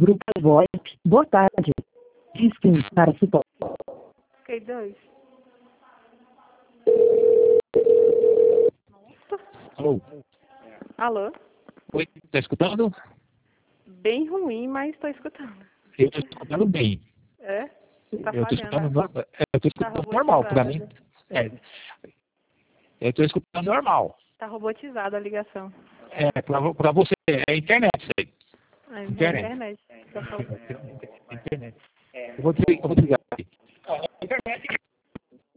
Grupo VoIP. Boa tarde. Disque para suporte. Ok, 2. Alô? Alô? Oi, tá escutando? Bem ruim, mas estou escutando. Eu tô escutando bem. É? Tá Eu tô falhando, escutando, né? eu tô Tá escutando normal, pra mim. robotizada. Eu tô escutando normal. Tá robotizada a ligação. Pra você, é internet isso aí. É Internet. internet. Tá falando. Internet. Eu vou desligar aqui.